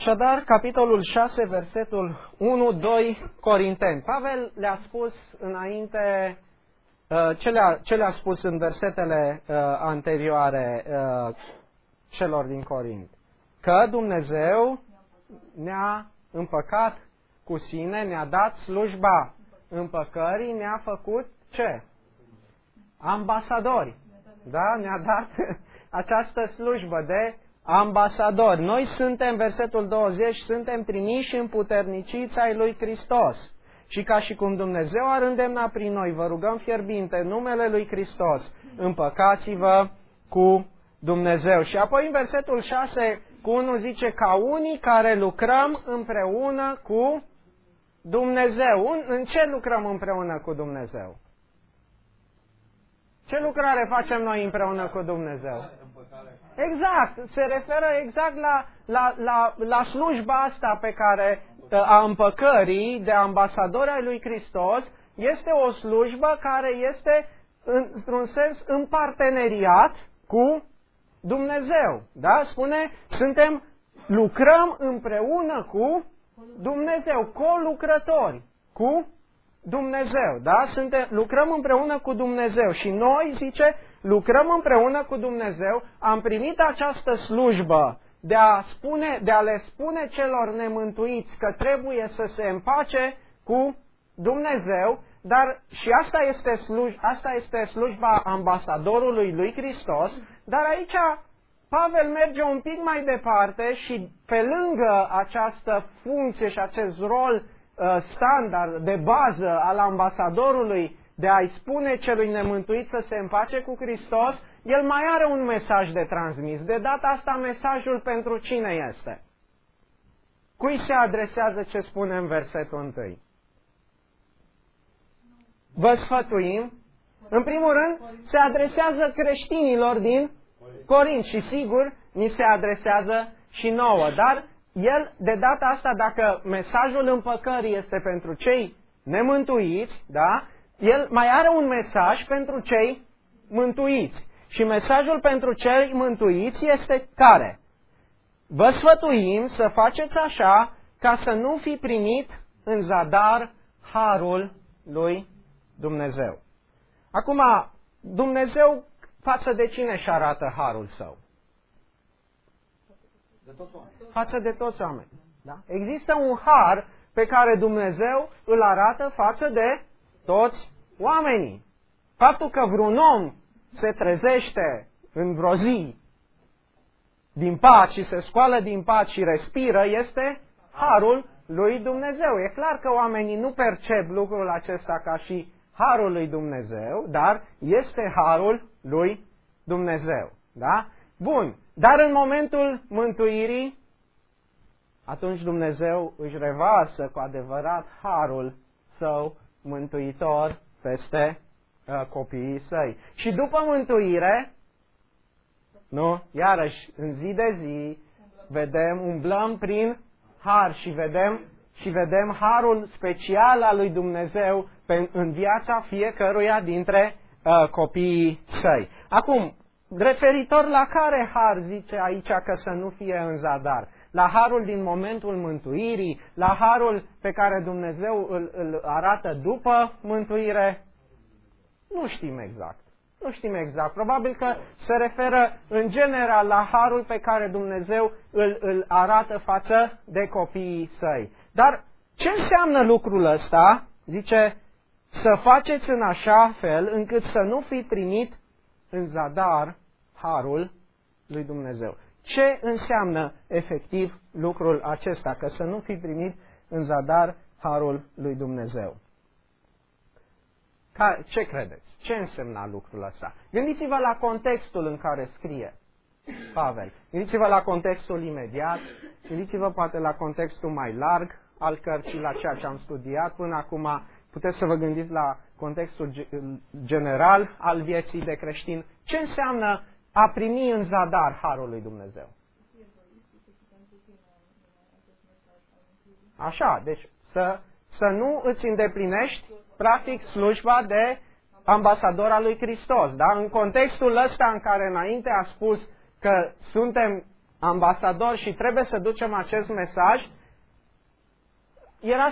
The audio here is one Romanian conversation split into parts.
Așadar, capitolul 6, versetul 1-2 Corinteni. Pavel le-a spus înainte, ce le-a spus în versetele anterioare celor din Corint? Că Dumnezeu ne-a împăcat cu sine, ne-a dat slujba împăcării, ne-a făcut ce? Ambasadori. Da? Ne-a dat această slujbă de ambasadori. Noi suntem, versetul 20, suntem trimiși împuterniciți ai lui Hristos. Și ca și cum Dumnezeu ar îndemna prin noi, vă rugăm fierbinte în numele lui Hristos, împăcați-vă cu Dumnezeu. Și apoi în versetul 6 cu 1 zice, ca unii care lucrăm împreună cu Dumnezeu. În ce lucrăm împreună cu Dumnezeu? Ce lucrare facem noi împreună cu Dumnezeu? Exact, se referă exact la slujba asta pe care a împăcării de ambasadori ai lui Hristos. Este o slujbă care este într-un sens în parteneriat cu Dumnezeu. Da? Spune, lucrăm împreună cu Dumnezeu, colucrători cu Dumnezeu. Da? Lucrăm împreună cu Dumnezeu și noi, zice, lucrăm împreună cu Dumnezeu, am primit această slujbă de a le spune celor nemântuiți că trebuie să se împace cu Dumnezeu, dar și asta este slujba ambasadorului lui Hristos, dar aici Pavel merge un pic mai departe și pe lângă această funcție și acest rol standard de bază al ambasadorului de a-i spune celui nemântuit să se împace cu Hristos, el mai are un mesaj de transmis. De data asta mesajul pentru cine este? Cui se adresează ce spune în versetul 1? Vă sfătuim. În primul rând, se adresează creștinilor din Corint și sigur, ni se adresează și nouă. Dar el, de data asta, dacă mesajul împăcării este pentru cei nemântuiți, da? El mai are un mesaj pentru cei mântuiți. Și mesajul pentru cei mântuiți este care? Vă sfătuim să faceți așa ca să nu fi primit în zadar harul lui Dumnezeu. Acum, Dumnezeu față de cine își arată harul său? Față de toți oameni. Da? Există un har pe care Dumnezeu îl arată față de toți oamenii. Faptul că vreun om se trezește în vreo zi din pat și se scoală din pat și respiră este harul lui Dumnezeu. E clar că oamenii nu percep lucrul acesta ca și harul lui Dumnezeu, dar este harul lui Dumnezeu. Da? Bun. Dar în momentul mântuirii, atunci Dumnezeu își revarsă cu adevărat harul său mântuitor peste copiii săi. Și după mântuire, nu? Iarăși, în zi de zi, umblăm prin har și vedem harul special al lui Dumnezeu în viața fiecăruia dintre copiii săi. Acum, referitor la care har zice aici că să nu fie în zadar? La harul din momentul mântuirii, la harul pe care Dumnezeu îl arată după mântuire? Nu știm exact. Nu știm exact. Probabil că se referă în general la harul pe care Dumnezeu îl arată față de copiii săi. Dar ce înseamnă lucrul ăsta? Zice, să faceți în așa fel încât să nu fi primit în zadar harul lui Dumnezeu. Ce înseamnă efectiv lucrul acesta? Că să nu fi primit în zadar harul lui Dumnezeu. Ce credeți? Ce însemna lucrul ăsta? Gândiți-vă la contextul în care scrie Pavel. Gândiți-vă la contextul imediat. Gândiți-vă poate la contextul mai larg al cărții, la ceea ce am studiat până acum. Puteți să vă gândiți la contextul general al vieții de creștin. Ce înseamnă a primi în zadar harul lui Dumnezeu? Așa, deci să nu îți îndeplinești practic slujba de ambasador al lui Hristos. Da? În contextul ăsta în care înainte a spus că suntem ambasadori și trebuie să ducem acest mesaj, era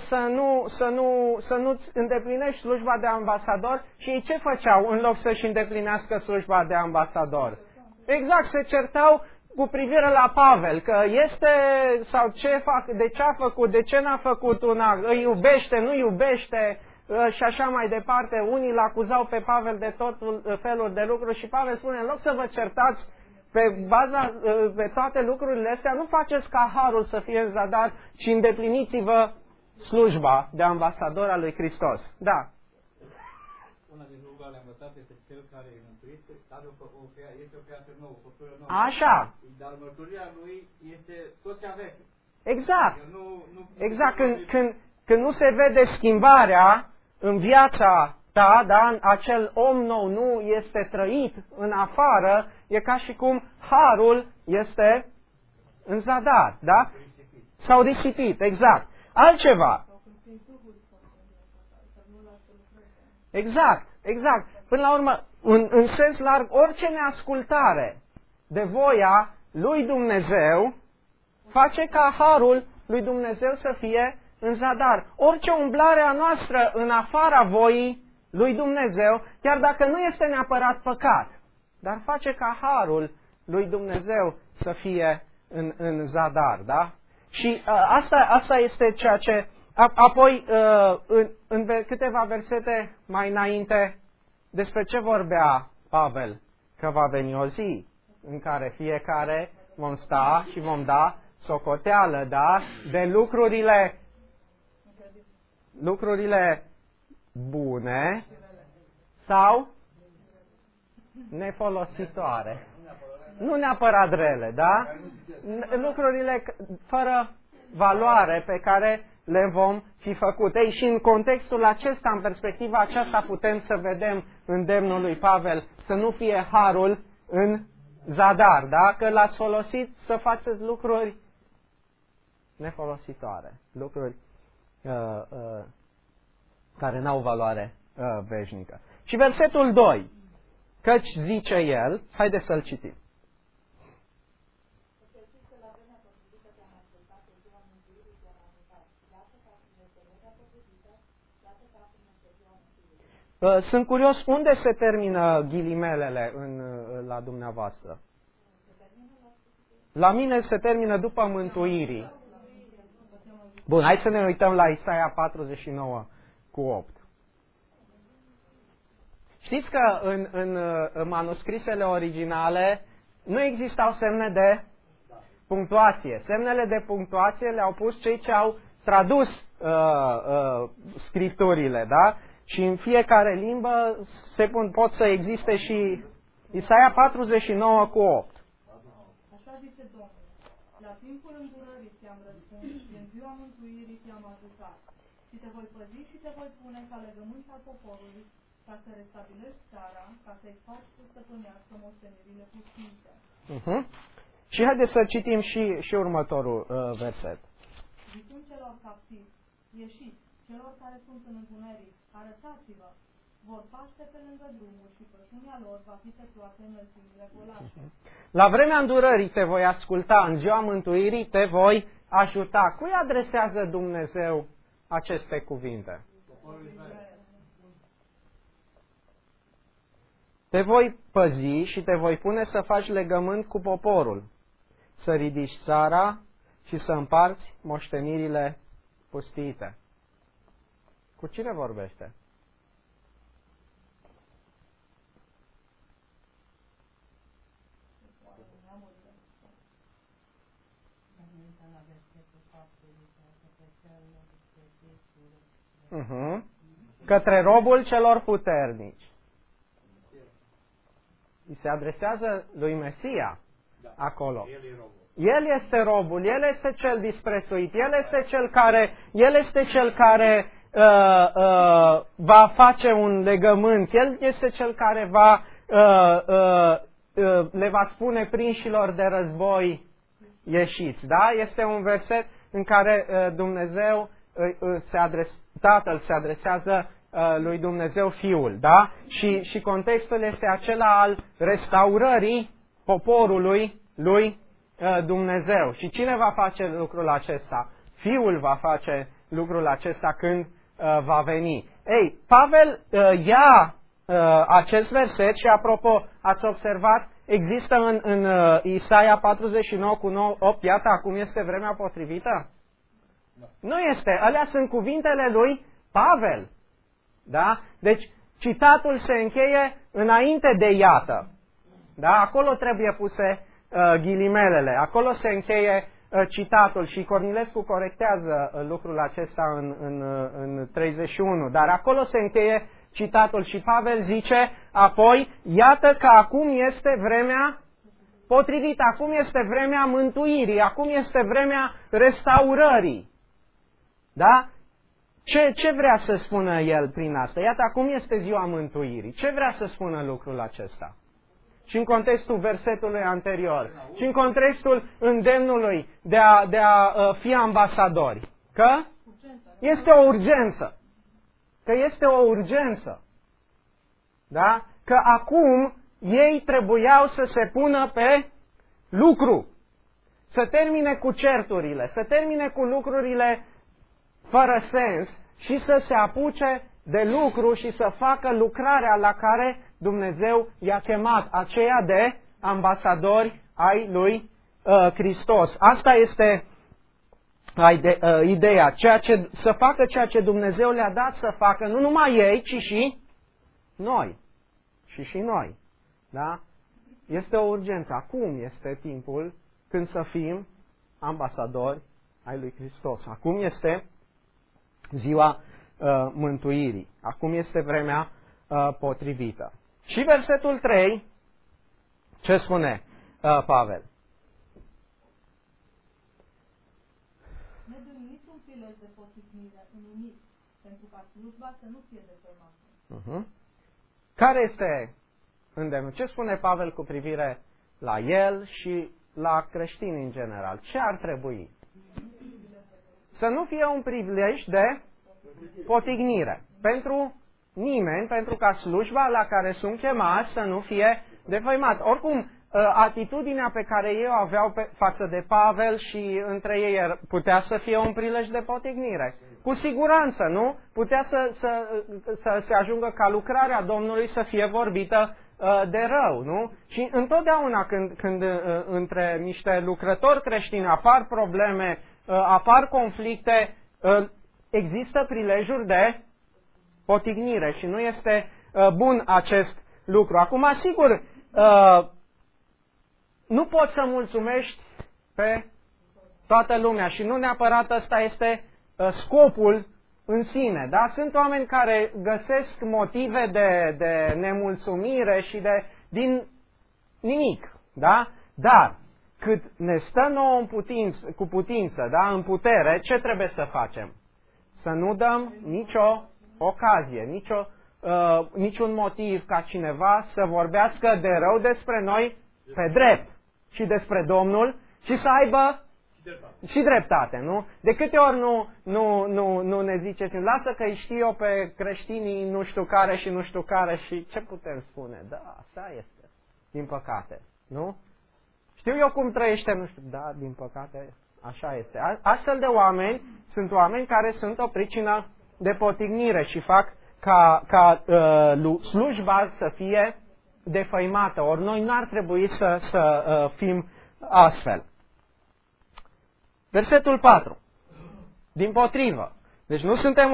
să nu îndeplinești slujba de ambasador și ei ce făceau în loc să-și îndeplinească slujba de ambasador? Exact, se certau cu privire la Pavel, că este sau de ce a făcut, de ce n-a făcut îi iubește, nu iubește și așa mai departe. Unii îl acuzau pe Pavel de tot felul de lucruri și Pavel spune, în loc să vă certați pe toate lucrurile astea, nu faceți ca harul să fie în zadar, ci îndepliniți-vă slujba de ambasador al lui Hristos. Da. Una din lucrurile ale învățate este cel care e mântuit, este o creație nouă, o făptură nouă. Așa. Dar mărturia lui este tot ce avem. Exact. Exact. Când nu se vede schimbarea în viața ta, da, acel om nou nu este trăit în afară, e ca și cum harul este în zadar, da? Sau disipit, exact. Altceva. Exact, exact. Până la urmă, în sens larg, orice neascultare de voia lui Dumnezeu face ca harul lui Dumnezeu să fie în zadar. Orice umblare a noastră în afara voii lui Dumnezeu, chiar dacă nu este neapărat păcat, dar face ca harul lui Dumnezeu să fie în zadar, da? Și asta este ceea ce... Apoi, în câteva versete mai înainte, despre ce vorbea Pavel? Că va veni o zi în care fiecare vom sta și vom da socoteală, da? De lucrurile bune sau nefolositoare. Nu neapărat rele, da? Lucrurile fără valoare pe care le vom fi făcut. Ei, și în contextul acesta, în perspectiva aceasta, putem să vedem îndemnul lui Pavel să nu fie harul în zadar, da? Că l-ați folosit să faceți lucruri nefolositoare, lucruri care n-au valoare veșnică. Și versetul 2, căci zice el, haideți să-l citim. Sunt curios, unde se termină ghilimelele la dumneavoastră? La mine se termină după mântuirii. Bun, hai să ne uităm la Isaia 49 cu 8. Știți că în manuscrisele originale nu existau semne de punctuație. Semnele de punctuație le-au pus cei ce au tradus scripturile, da? Și în fiecare limbă pot să existe și Isaia 49 cu 8. Așa zice Domnul, la timpul îndurării ți-am răspuns și în ziua mântuirii ți-am ajutat. Și te voi păzi și te voi pune ca legământ al poporului, ca să restabilești țara, ca să-i faci să stăpânească moștenirile pustiite. Și haideți să citim și următorul verset. Zicând celor captivi, ieșiți, celor care sunt în întuneric, arătați-vă, vor paște pe lângă drumuri și pășunea lor va fi pe toate înălțimile colașe. La vremea îndurării te voi asculta, în ziua mântuirii te voi ajuta. Cui adresează Dumnezeu aceste cuvinte? Te voi păzi și te voi pune să faci legământ cu poporul, să ridici țara și să împarți moștenirile pustiite. Cu cine vorbește? Către robul celor puternici. Îi se adresează lui Mesia acolo. El este robul, el este cel disprețuit, el este cel care va face un legământ, el este cel care le va spune prinșilor de război ieșiți. Da? Este un verset în care Dumnezeu Tatăl se adresează lui Dumnezeu Fiul, da? Și contextul este acela al restaurării poporului lui Dumnezeu. Și cine va face lucrul acesta? Fiul va face lucrul acesta când va veni. Ei, Pavel ia acest verset și, apropo, ați observat, există în Isaia 49:8, iată, acum este vremea potrivită? Nu este. Alea sunt cuvintele lui Pavel. Da? Deci, citatul se încheie înainte de iată. Da? Acolo trebuie puse ghilimelele. Acolo se încheie citatul și Cornilescu corectează lucrul acesta în 31. Dar acolo se încheie citatul și Pavel zice apoi, iată că acum este vremea potrivită, acum este vremea mântuirii, acum este vremea restaurării. Da? Ce vrea să spună el prin asta? Iată, acum este ziua mântuirii. Ce vrea să spună lucrul acesta? Și în contextul versetului anterior, și în contextul îndemnului de a fi ambasadori. Că este o urgență. Că este o urgență. Da? Că acum ei trebuiau să se pună pe lucru. Să termine cu certurile, să termine cu lucrurile fără sens și să se apuce de lucru și să facă lucrarea la care Dumnezeu i-a chemat, aceea de ambasadori ai lui Hristos. Asta este ideea, să facă ceea ce Dumnezeu le-a dat să facă, nu numai ei, ci și noi. Și noi. Da? Este o urgență. Acum este timpul când să fim ambasadori ai lui Hristos. Acum este ziua mântuirii. Acum este vremea potrivită. Și versetul 3, ce spune Pavel? Ne dă niciun prilej de potignire în nimic, pentru ca slujba să nu fie defăimată. Care este îndemnul? Ce spune Pavel cu privire la el și la creștini în general? Ce ar trebui? Să nu fie un prilej de potignire pentru nimeni, pentru ca slujba la care sunt chemați să nu fie defăimat. Oricum, atitudinea pe care ei o aveau față de Pavel și între ei putea să fie un prilej de potignire. Cu siguranță, nu? Putea să se ajungă ca lucrarea Domnului să fie vorbită de rău, nu? Și întotdeauna când între niște lucrători creștini apar probleme, apar conflicte, există prilejuri de potignire și nu este bun acest lucru. Acum, sigur, nu poți să mulțumești pe toată lumea și nu neapărat ăsta este scopul în sine. Da? Sunt oameni care găsesc motive de nemulțumire și din nimic. Da? Dar cât ne stă nouă cu putință, da? În putere, ce trebuie să facem? Să nu dăm nicio ocazie, niciun motiv ca cineva să vorbească de rău despre noi pe drept și despre Domnul și să aibă și dreptate, nu? De câte ori nu ne ziceți, lasă că îi știu eu pe creștinii nu știu care și nu știu care și ce putem spune? Da, așa este, din păcate, nu? Știu eu cum trăiește, nu știu, da, din păcate, așa este. Astfel de oameni sunt oameni care sunt o pricină de potignire și fac ca slujba să fie defăimată. Ori noi n-ar trebui să fim astfel. Versetul 4. Dimpotrivă. Deci nu suntem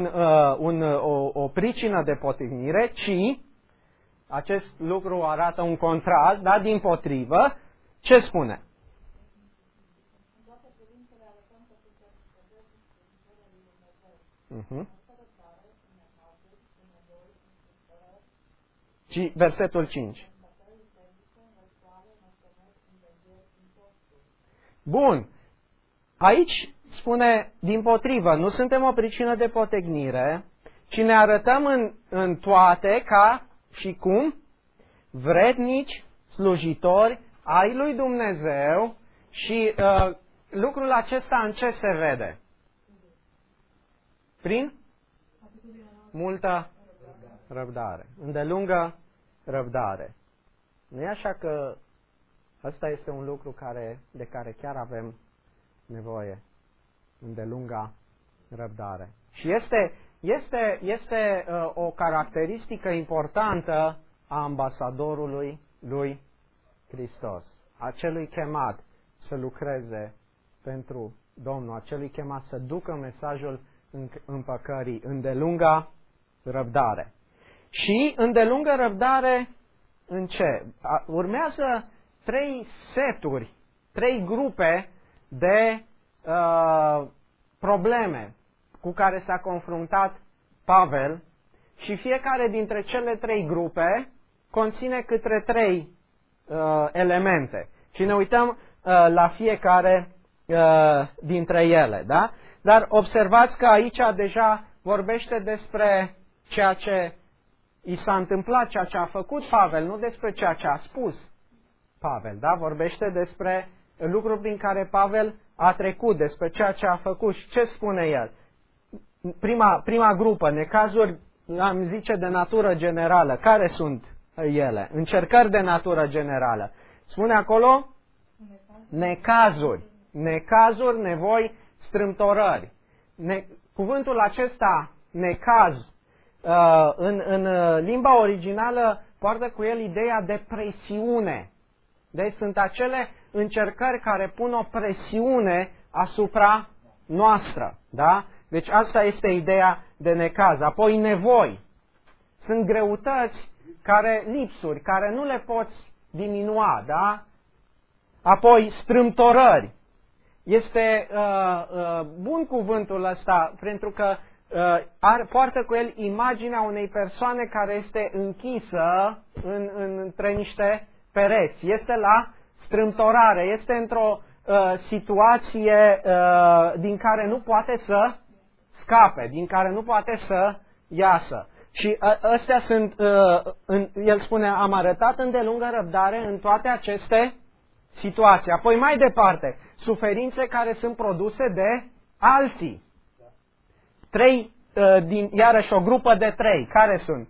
o pricină de potignire, ci acest lucru arată un contrast, da? Dimpotrivă. Ce spune? Și versetul 5. Bun. Aici spune dimpotrivă, nu suntem o pricină de potignire, ci ne arătăm în toate ca și cum vrednici slujitori ai lui Dumnezeu și lucrul acesta în ce se vede? Prin multă răbdare, îndelungă răbdare. Nu e așa că Ăsta este un lucru de care chiar avem nevoie, îndelunga răbdare. Și este o caracteristică importantă a ambasadorului lui Hristos, acelui chemat să lucreze pentru Domnul, acelui chemat să ducă mesajul împăcării, îndelunga răbdare. Și îndelungă răbdare în ce? Urmează 3 seturi, 3 grupe de probleme cu care s-a confruntat Pavel și fiecare dintre cele 3 grupe conține câte 3 elemente. Și ne uităm la fiecare dintre ele, da? Dar observați că aici deja vorbește despre ceea ce i s-a întâmplat, ceea ce a făcut Pavel, nu despre ceea ce a spus Pavel, da? Vorbește despre lucruri prin care Pavel a trecut, despre ceea ce a făcut și ce spune el. Prima grupă, necazuri, am zice, de natură generală. Care sunt ele? Încercări de natură generală. Spune acolo necazuri, nevoi, strâmtorări. Cuvântul acesta, necaz, în limba originală poartă cu el ideea de presiune. Deci sunt acele încercări care pun o presiune asupra noastră. Da? Deci asta este ideea de necaz. Apoi nevoi. Sunt greutăți, lipsuri, care nu le poți diminua. Da? Apoi strâmtorări. Este bun cuvântul ăsta pentru că poartă cu el imaginea unei persoane care este închisă între niște pereți. Este la strâmtorare, este într-o situație din care nu poate să scape, din care nu poate să iasă. Și astea sunt, el spune, am arătat îndelungă răbdare în toate aceste situații. Apoi mai departe, suferințe care sunt produse de alții. Iarăși o grupă de 3. Care sunt?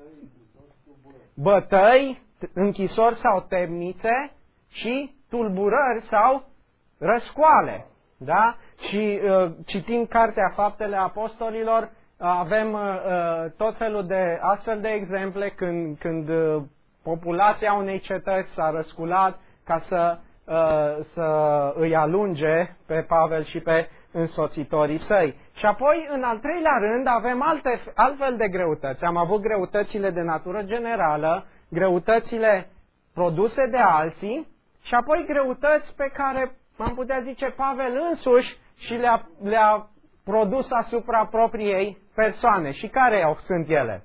Bătăi, închisori sau temnițe și tulburări sau răscoale. Da? Și citind Cartea Faptele Apostolilor, avem tot felul de astfel de exemple când populația unei cetăți s-a răsculat ca să îi alunge pe Pavel și pe însoțitorii săi. Și apoi, în al 3-lea rând, avem altfel de greutăți. Am avut greutățile de natură generală, greutățile produse de alții și apoi greutăți pe care, am putea zice, Pavel însuși și le-a produs asupra propriei persoane. Și care sunt ele?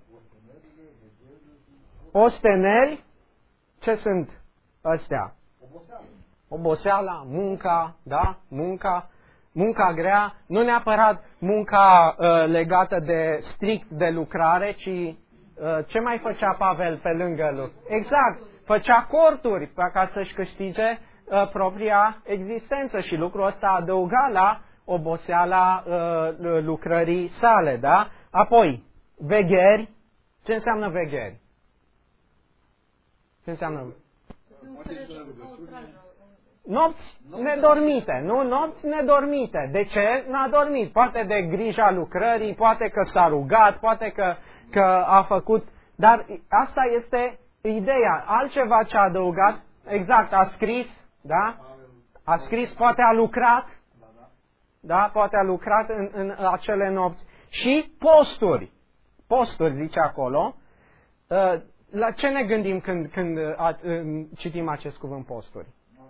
Osteneli. Ce sunt astea? Oboseala, munca, da? Munca grea, nu neapărat munca legată strict de lucrare, ci ce mai făcea Pavel pe lângă lucru? Exact, făcea corturi ca să-și câștige propria existență și lucrul ăsta adăuga la oboseala lucrării sale, da? Apoi, vegheri. Ce înseamnă vegheri? Ce înseamnă? Nopți nedormite, nu? Nopți nedormite. De ce n-a dormit? Poate de grija lucrării, poate că s-a rugat, poate că a făcut... Dar asta este ideea. Altceva ce a adăugat, exact, a scris, da? A scris, poate a lucrat, da? Poate a lucrat în acele nopți. Și posturi. Posturi, zice acolo. La ce ne gândim când citim acest cuvânt posturi?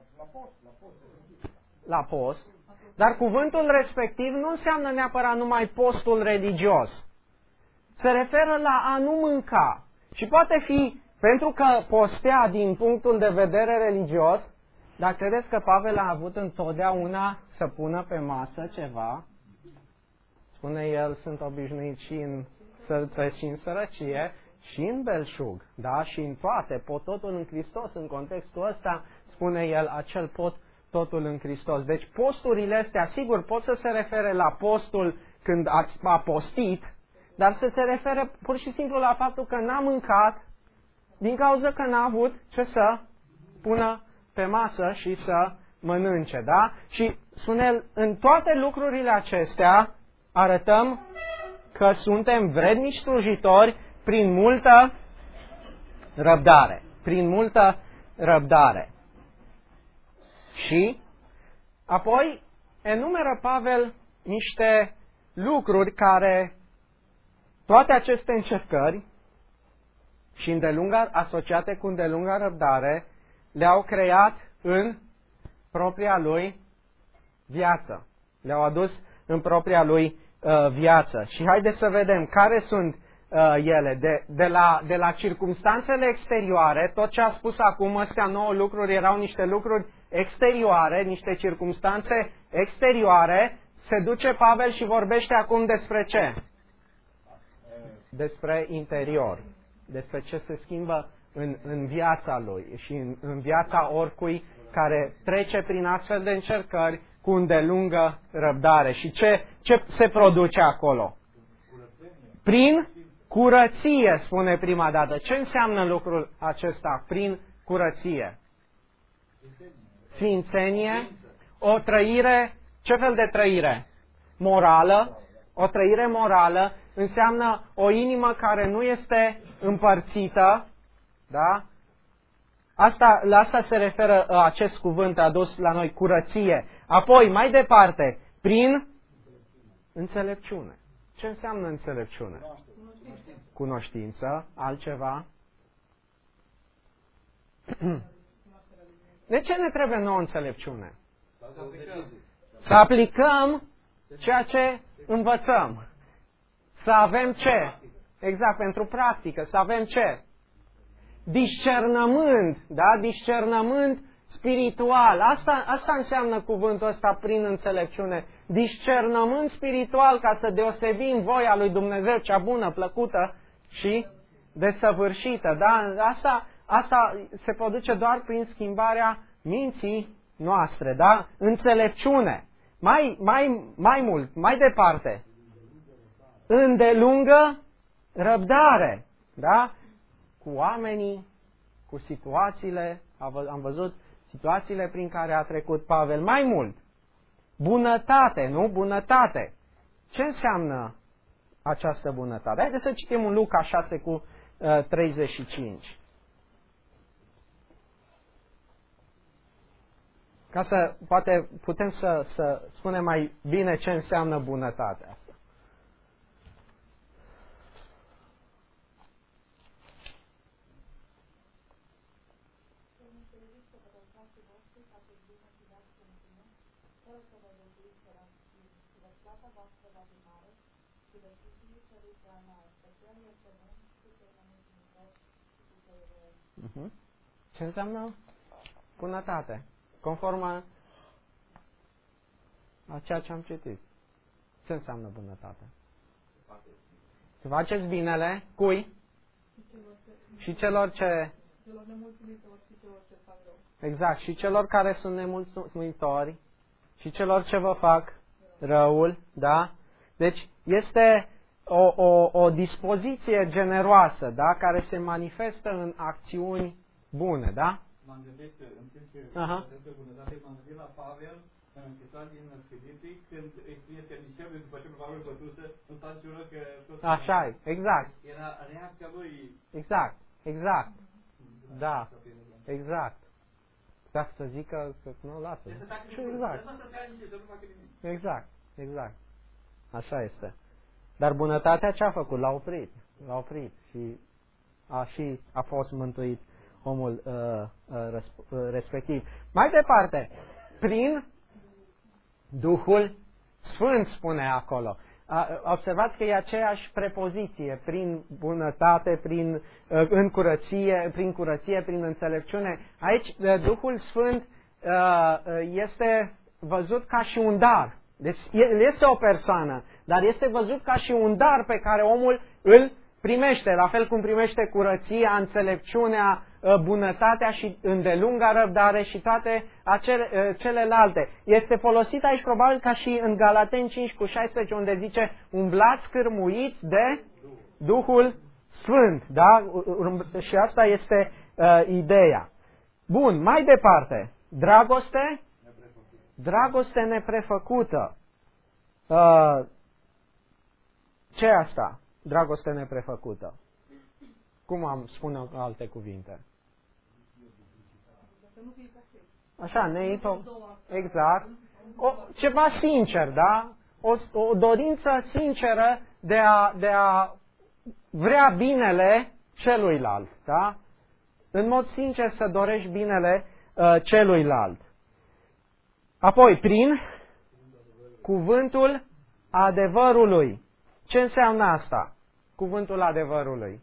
La post. Dar cuvântul respectiv nu înseamnă neapărat numai postul religios. Se referă la a nu mânca. Și poate fi, pentru că postea din punctul de vedere religios, dar credeți că Pavel a avut întotdeauna să pună pe masă ceva? Spune el, sunt obișnuit și în sălțări și în sărăcie și în belșug, da? Și în toate, pot totul în Hristos, în contextul ăsta, spune el, acel pot totul în Hristos. Deci posturile astea, sigur, pot să se refere la postul când a postit, dar să se refere pur și simplu la faptul că n-a mâncat din cauza că n-a avut ce să pună pe masă și să mănânce, da? Și spune, în toate lucrurile acestea arătăm că suntem vrednici slujitori prin multă răbdare. Prin multă răbdare. Și apoi enumeră Pavel niște lucruri care toate aceste încercări și asociate cu îndelunga răbdare le-au creat în propria lui viață. Le-au adus în propria lui viață. Și haideți să vedem care sunt ele. De la circumstanțele exterioare, tot ce a spus acum, astea 9 lucruri erau niște lucruri exterioare, niște circumstanțe exterioare, se duce Pavel și vorbește acum despre ce? Despre interior. Despre ce se schimbă în viața lui și în viața oricui care trece prin astfel de încercări cu îndelungă răbdare. Și ce se produce acolo? Prin curăție, spune prima dată. Ce înseamnă lucrul acesta? Prin curăție. Sfințenie, o trăire, ce fel de trăire? Morală. O trăire morală înseamnă o inimă care nu este împărțită, da? La asta se referă acest cuvânt adus la noi, curăție. Apoi, mai departe, prin înțelepciune. Ce înseamnă înțelepciune? Cunoștință. Altceva? De ce ne trebuie nouă înțelepciune? Să aplicăm ceea ce învățăm. Să avem ce? Exact, pentru practică. Să avem ce? Discernământ, da? Discernământ spiritual. Asta înseamnă cuvântul ăsta prin înțelepciune. Discernământ spiritual ca să deosebim voia lui Dumnezeu, cea bună, plăcută și desăvârșită. Da? Asta se produce doar prin schimbarea minții noastre, da? Înțelepciune. Mai mult, mai departe. Îndelungă răbdare, da? Cu oamenii, cu situațiile, am văzut situațiile prin care a trecut Pavel. Mai mult, bunătate, nu? Bunătate. Ce înseamnă această bunătate? Haideți să citim în Luca 6:35. Ca să poate putem să spunem mai bine ce înseamnă bunătatea asta. Ce înseamnă bunătate? Conform a ceea ce am citit. Ce înseamnă bunătate? Să faceți binele cui? Și celor ce... Exact. Și celor care sunt nemulțumitori și celor ce vă fac răul, da? Deci este o dispoziție generoasă, da? Care se manifestă în acțiuni bune, da? M-am gândit, în timp ce despre bunătate, m-am gândit la Pavel, în închisoare din Filipi, când îi spune că discerul, după ce Pavel bătuse, nu s-a înjură că... Așa e, exact. Era reacția lui... Exact. Da, exact. Dacă să zică că nu lasă. Exact. Exact. Așa este. Dar bunătatea ce a făcut? L-a oprit. Și a fost mântuit omul respectiv. Mai departe, prin Duhul Sfânt, spune acolo. Observați că e aceeași prepoziție, prin bunătate, prin curăție, prin înțelepciune. Aici Duhul Sfânt este văzut ca și un dar. Deci este o persoană, dar este văzut ca și un dar pe care omul îl primește, la fel cum primește curăția, înțelepciunea, bunătatea și îndelunga răbdare și toate celelalte. Este folosit aici probabil ca și în Galateni 5:16, unde zice umblați cârmuiți de Duhul Sfânt. Da? Și asta este ideea. Bun, mai departe. Dragoste? Dragoste neprefăcută. Ce e asta? Dragoste neprefăcută. Cum am spune în alte cuvinte? Așa, exact. Ceva sincer, da? O dorință sinceră de a vrea binele celuilalt, da? În mod sincer să dorești binele celuilalt. Apoi, prin cuvântul adevărului. Ce înseamnă asta? Cuvântul adevărului.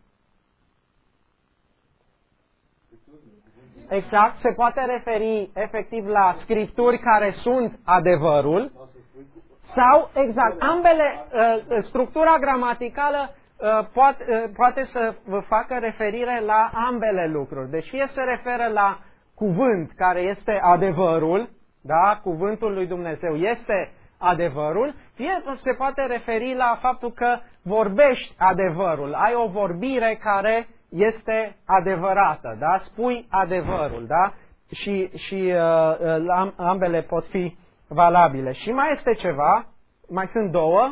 Exact, se poate referi efectiv la scripturi care sunt adevărul sau, exact, ambele, structura gramaticală poate să facă referire la ambele lucruri. Deci fie se referă la cuvânt care este adevărul, da, cuvântul lui Dumnezeu este adevărul, fie se poate referi la faptul că vorbești adevărul, ai o vorbire care este adevărată, da? Spui adevărul, da? Și ambele pot fi valabile. Și mai este ceva, mai sunt două.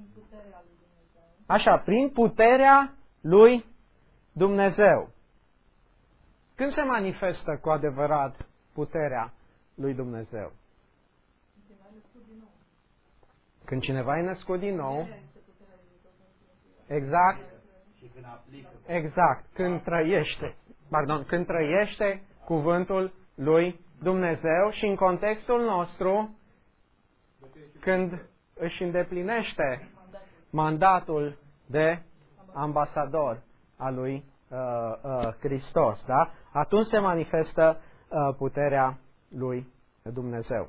Așa, prin puterea lui Dumnezeu. Când se manifestă cu adevărat puterea lui Dumnezeu? Când cineva e născut din nou. Exact. Exact. Când trăiește cuvântul lui Dumnezeu și în contextul nostru, când își îndeplinește mandatul de ambasador al lui Hristos, da? Atunci se manifestă puterea lui Dumnezeu.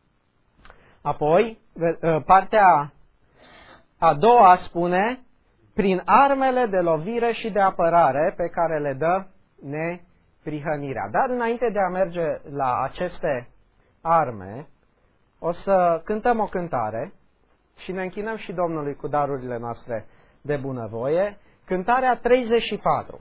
Apoi, partea a doua spune, prin armele de lovire și de apărare pe care le dă neprihănirea. Dar înainte de a merge la aceste arme, o să cântăm o cântare și ne închinăm și Domnului cu darurile noastre de bunăvoie. Cântarea 34.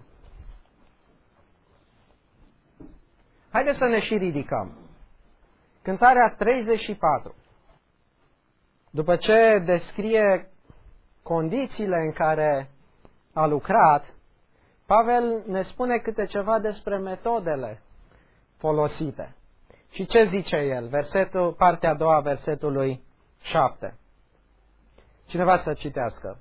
Haideți să ne și ridicăm. Cântarea 34. După ce descrie condițiile în care a lucrat, Pavel ne spune câte ceva despre metodele folosite. Și ce zice el? Partea a doua, versetului 7. Cineva să citească.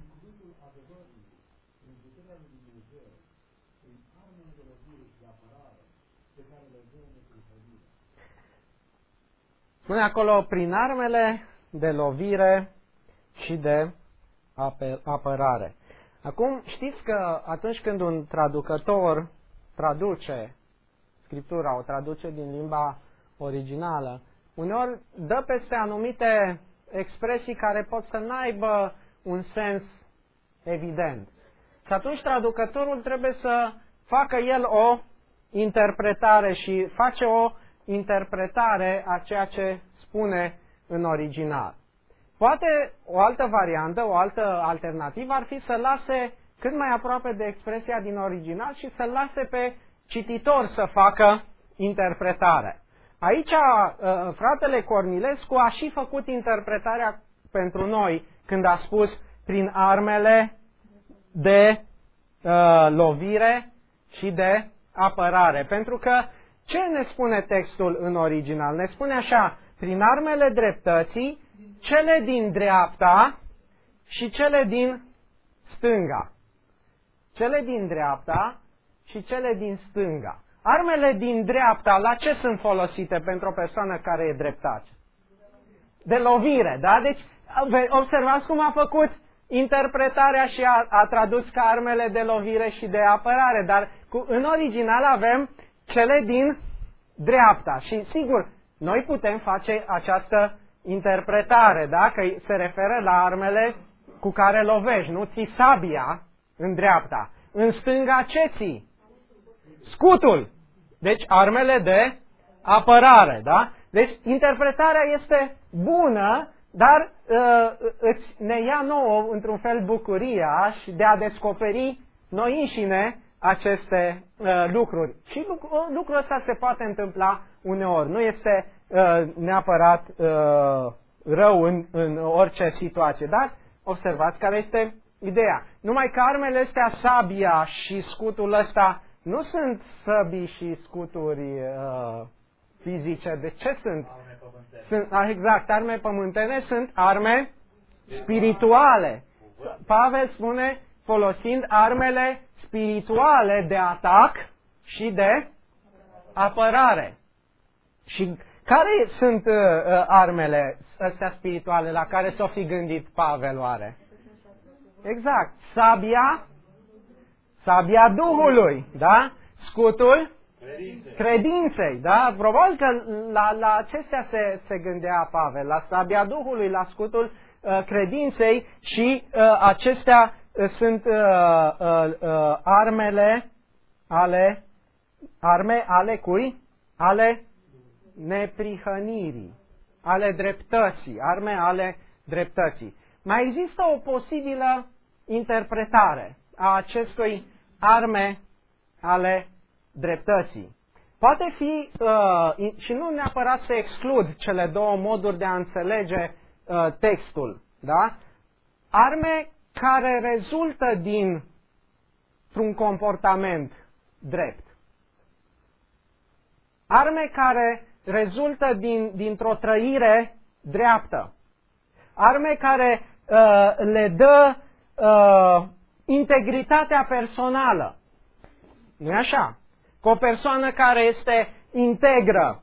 Spune acolo, prin armele de lovire și de apărare. Acum, știți că atunci când un traducător traduce Scriptura, o traduce din limba originală, uneori dă peste anumite expresii care pot să n-aibă un sens evident. Și atunci traducătorul trebuie să facă el o interpretare și face o interpretare a ceea ce spune în original. Poate o altă variantă, o altă alternativă ar fi să lase cât mai aproape de expresia din original și să lase pe cititor să facă interpretare. Aici fratele Cornilescu a și făcut interpretarea pentru noi când a spus prin armele de lovire și de apărare. Pentru că ce ne spune textul în original? Ne spune așa, prin armele dreptății, cele din dreapta și cele din stânga. Cele din dreapta și cele din stânga. Armele din dreapta, la ce sunt folosite pentru o persoană care e dreptace? De lovire, da? Deci, observați cum a făcut interpretarea și a tradus ca armele de lovire și de apărare, dar în original avem cele din dreapta. Și, sigur, noi putem face această interpretare, da? Că se referă la armele cu care lovești, nu ții sabia în dreapta. În stânga ce ții? Scutul. Deci armele de apărare, da? Deci interpretarea este bună, dar ne ia nouă, într-un fel, bucuria și de a descoperi noi înșine aceste lucruri. Și lucrul ăsta se poate întâmpla uneori. Nu este neapărat rău în orice situație, dar observați care este ideea. Numai că armele astea, sabia și scutul ăsta, nu sunt săbii și scuturi fizice. De ce sunt? Exact, arme pământene sunt arme spirituale. Pavel spune folosind armele spirituale de atac și de apărare. Și care sunt armele astea spirituale la care s-o fi gândit Pavel oare? Exact. Sabia Duhului, da? Scutul credinței, da? Probabil că la acestea se gândea Pavel, la sabia Duhului, la scutul credinței și acestea sunt arme ale cui? Ale neprihănirii, ale dreptății, arme ale dreptății. Mai există o posibilă interpretare a acestui arme ale dreptății. Poate fi, și nu neapărat să exclud cele două moduri de a înțelege textul, da? Arme care rezultă dintr-un comportament drept. Arme care rezultă dintr-o trăire dreaptă. Arme care le dă integritatea personală. Nu-i așa? Că o persoană care este integră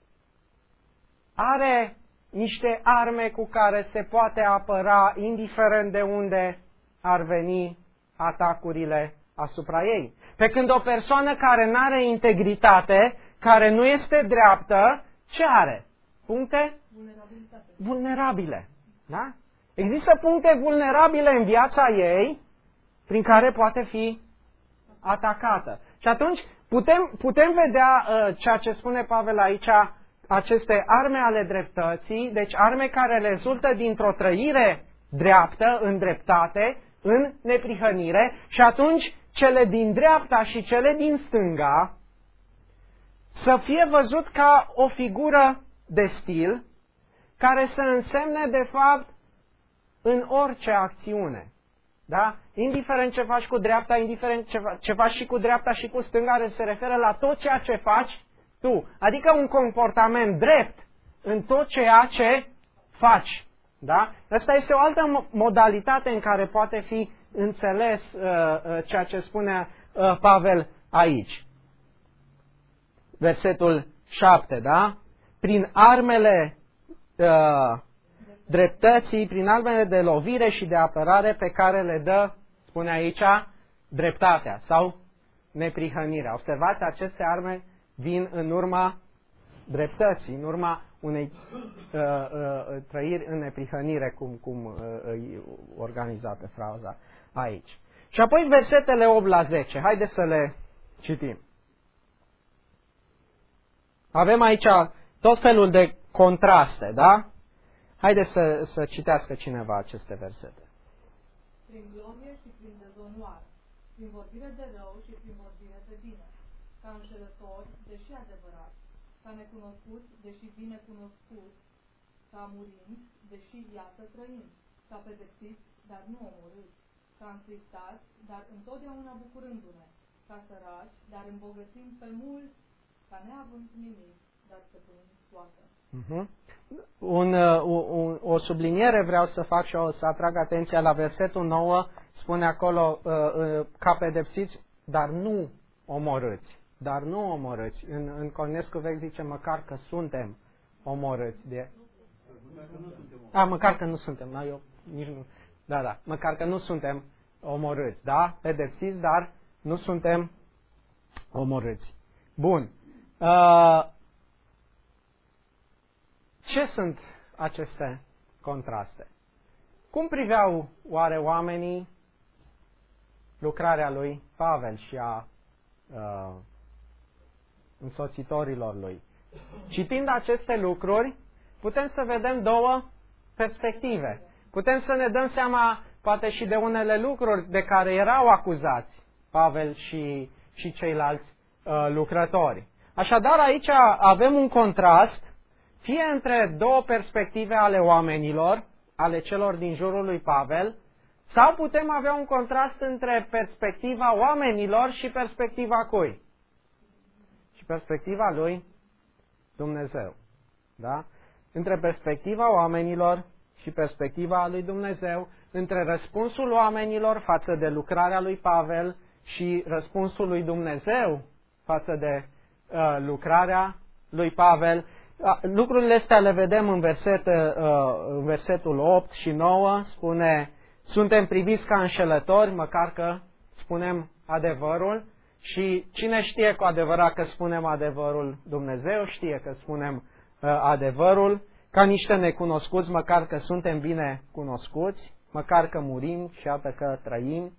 are niște arme cu care se poate apăra indiferent de unde ar veni atacurile asupra ei. Pe când o persoană care nu are integritate, care nu este dreaptă, ce are? Puncte? Vulnerabile. Da? Există puncte vulnerabile în viața ei prin care poate fi atacată. Și atunci putem vedea ceea ce spune Pavel aici, aceste arme ale dreptății, deci arme care rezultă dintr-o trăire dreaptă, în dreptate, în neprihănire, și atunci cele din dreapta și cele din stânga să fie văzut ca o figură de stil care să însemne, de fapt, în orice acțiune. Da? Indiferent ce faci cu dreapta, indiferent ce faci și cu dreapta și cu stânga, se referă la tot ceea ce faci tu. Adică un comportament drept în tot ceea ce faci. Da? Asta este o altă modalitate în care poate fi înțeles ceea ce spune Pavel aici. Versetul 7, da? Prin armele dreptății, prin armele de lovire și de apărare pe care le dă, spune aici, dreptatea sau neprihănirea. Observați, aceste arme vin în urma dreptății, în urma unei trăiri în neprihănire, cum e organizată fraza aici. Și apoi versetele 8 la 10. Haideți să le citim. Avem aici tot felul de contraste, da? Haideți să citească cineva aceste versete. Prin glorie și prin dezonoare, prin vorbire de rău și prin vorbire de bine, ca înșelător, deși adevărat, ca necunoscut, deși bine cunoscut, ca murind, deși iată trăind, ca pedepsit, dar nu omorât, ca întristați, dar întotdeauna bucurându-ne, ca săraci, dar îmbogățind pe mult, ca neavând nimic, dar stăpânind toată. O subliniere vreau să fac și o să atrag atenția la versetul 9, spune acolo ca pedepsiți, dar nu omorâți. Dar nu omorâți. În Cornescu vechi zice măcar că suntem omorâți. Măcar că nu suntem. Da, eu nici nu. Da, măcar că nu suntem omorâți. Da? Pedepsiți, dar nu suntem omorâți. Bun. Ce sunt aceste contraste? Cum priveau oare oamenii lucrarea lui Pavel și a însoțitorilor lui? Citind aceste lucruri, putem să vedem două perspective. Putem să ne dăm seama, poate și de unele lucruri de care erau acuzați Pavel și ceilalți lucrători. Așadar, aici avem un contrast, fie între două perspective ale oamenilor, ale celor din jurul lui Pavel, sau putem avea un contrast între perspectiva oamenilor și perspectiva cui? Și perspectiva lui Dumnezeu. Da? Între perspectiva oamenilor și perspectiva lui Dumnezeu, între răspunsul oamenilor față de lucrarea lui Pavel și răspunsul lui Dumnezeu față de lucrarea lui Pavel. Lucrurile astea le vedem în versetul 8 și 9, spune: suntem priviți ca înșelători, măcar că spunem adevărul. Și cine știe cu adevărat că spunem adevărul? Dumnezeu știe că spunem adevărul, ca niște necunoscuți, măcar că suntem bine cunoscuți, măcar că murim și iată că trăim.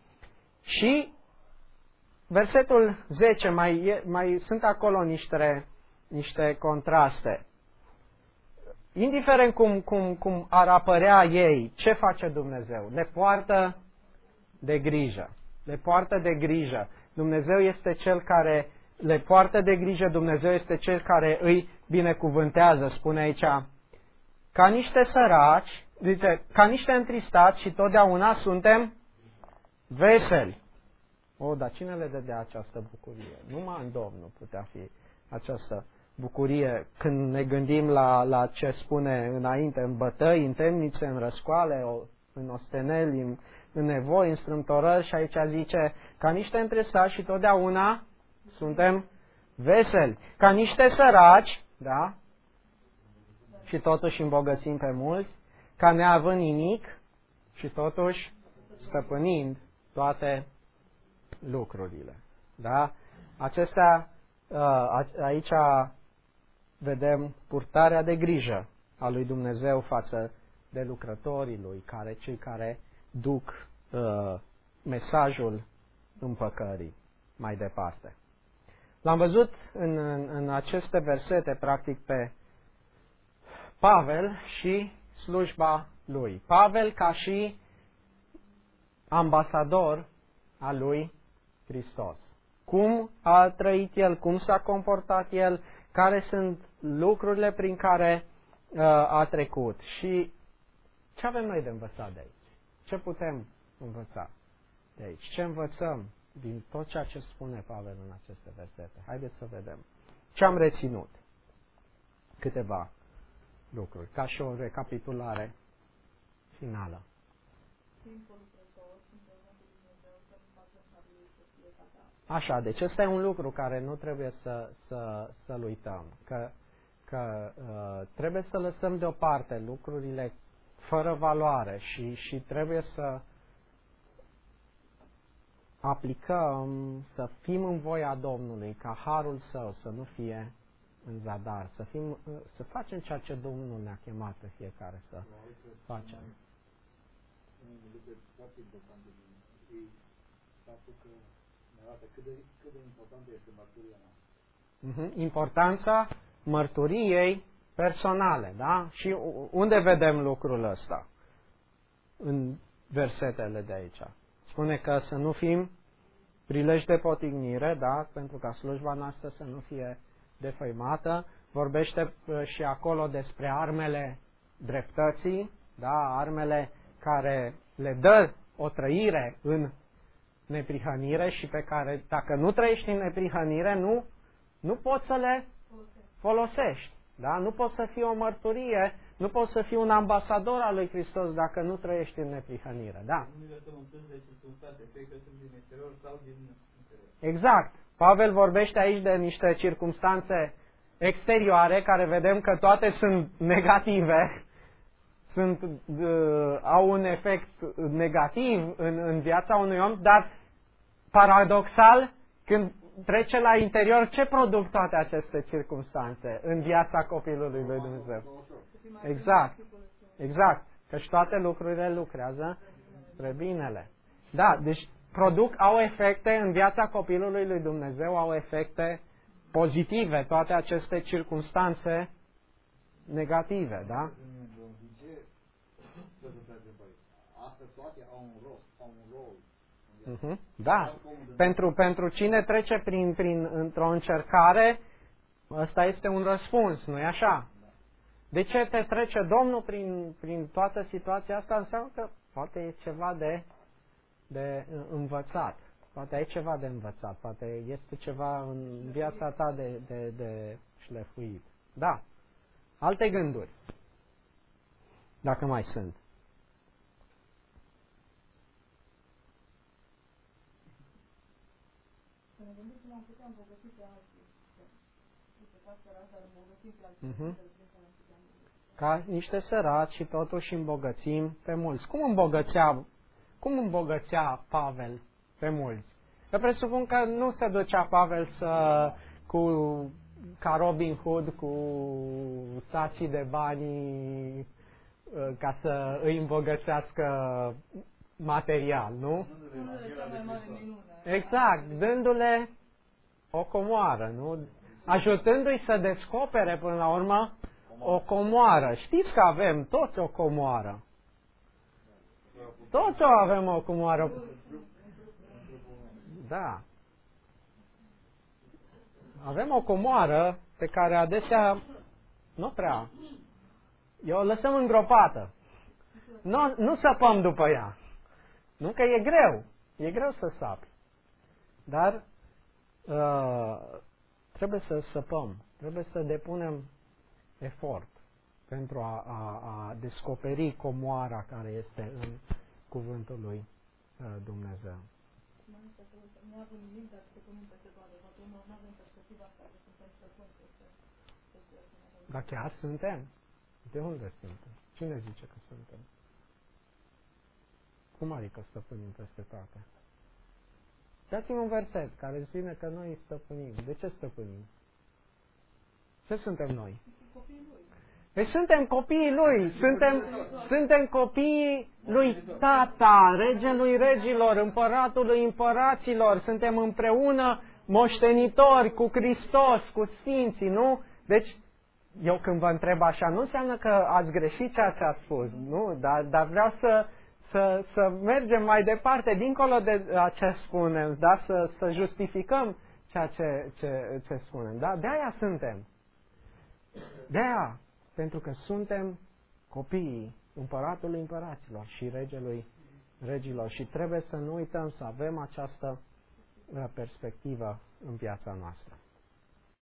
Și versetul 10, mai sunt acolo niște contraste. Indiferent cum ar apărea ei, ce face Dumnezeu? Le poartă de grijă. Le poartă de grijă. Dumnezeu este Cel care le poartă de grijă, Dumnezeu este Cel care îi binecuvântează, spune aici, ca niște săraci, zice, ca niște întristați și totdeauna suntem veseli. Dar cine le dădea această bucurie? Numai în Domnul putea fi această bucurie când ne gândim la ce spune înainte, în bătăi, în temnițe, în răscoale, în osteneli, în nevoi, în strâmtorări, și aici zice, ca niște întristați și totdeauna suntem veseli, ca niște săraci, da? Și totuși îmbogățim pe mulți, ca neavând nimic și totuși stăpânind toate lucrurile. Da? Acestea, aici vedem purtarea de grijă a lui Dumnezeu față de lucrătorii lui, cei care duc mesajul împăcării mai departe. L-am văzut în aceste versete, practic, pe Pavel și slujba lui. Pavel ca și ambasador al lui Hristos. Cum a trăit el, cum s-a comportat el, care sunt lucrurile prin care a trecut și ce avem noi de învățat de aici? Ce putem învăța de aici? Ce învățăm din tot ceea ce spune Pavel în aceste versete? Haideți să vedem. Ce am reținut? Câteva lucruri, ca și o recapitulare finală. Așa, deci ăsta e un lucru care nu trebuie să-l uităm, că trebuie să lăsăm deoparte lucrurile fără valoare și trebuie să aplicăm, să fim în voia Domnului, ca harul Său să nu fie în zadar, să facem ceea ce Domnul ne-a chemat pe fiecare să facem. Cât de importantă este mărturia noastră. Importanța mărturiei personale, da? Și unde vedem lucrul ăsta? În versetele de aici. Spune că să nu fim prilej de potignire, da? Pentru ca slujba noastră să nu fie defăimată. Vorbește și acolo despre armele dreptății, da? Armele care le dă o trăire în neprihănire și pe care, dacă nu trăiești în neprihănire, nu poți să le folosești. Da? Nu poți să fii o mărturie, nu poți să fii un ambasador al lui Hristos dacă nu trăiești în neprihănire. Da? Exact. Pavel vorbește aici de niște circumstanțe exterioare care vedem că toate sunt negative, au un efect negativ în viața unui om, dar paradoxal, când trece la interior, ce produc toate aceste circumstanțe în viața copilului lui Dumnezeu? Exact. Căci toate lucrurile lucrează spre binele. Da, deci au efecte în viața copilului lui Dumnezeu, au efecte pozitive, toate aceste circumstanțe negative, da? Astea toate au un rost, au un rol Da. Pentru cine trece într-o încercare, ăsta este un răspuns, nu-i așa? De ce te trece Domnul prin toată situația asta? Înseamnă că poate e ceva de învățat. Poate ai ceva de învățat. Poate este ceva în viața ta de șlefuit. Da. Alte gânduri. Dacă mai sunt. Să ne gândim cum am putea îmbogăți pe alții. Ca niște săraci și totuși îmbogățim pe mulți. Cum îmbogățea Pavel pe mulți? Eu presupun că nu se ducea Pavel ca Robin Hood cu sacii de bani ca să îi îmbogățească material, nu? Exact, dându-le o comoară, nu? Ajutându-i să descopere până la urmă o comoară. Știți că avem toți o comoară. Toți o avem o comoară. Da. Avem o comoară pe care adesea nu prea. O lăsăm îngropată. Nu săpăm după ea. Nu că e greu. E greu să sapi. Dar trebuie să săpăm. Trebuie să depunem efort pentru a descoperi comoara care este în cuvântul lui Dumnezeu. Dar chiar suntem? De unde suntem? Cine zice că suntem? Cum adică stăpânim peste toate? Dați-mi un verset care spune că noi stăpânim. De ce stăpânim? Ce suntem noi? Deci suntem copiii Lui, suntem copiii Lui Tata, Regelui Regilor, Împăratului Împăraților, suntem împreună moștenitori cu Hristos, cu Sfinții, nu? Deci, eu când vă întreb așa, nu înseamnă că ați greșit ceea ce ați spus, nu? Dar vreau să mergem mai departe, dincolo de ce spunem, da? Să justificăm ceea ce spunem, da? De aia suntem. De aia, pentru că suntem copiii Împăratului Împăraților și Regelui Regilor și trebuie să nu uităm să avem această perspectivă în viața noastră.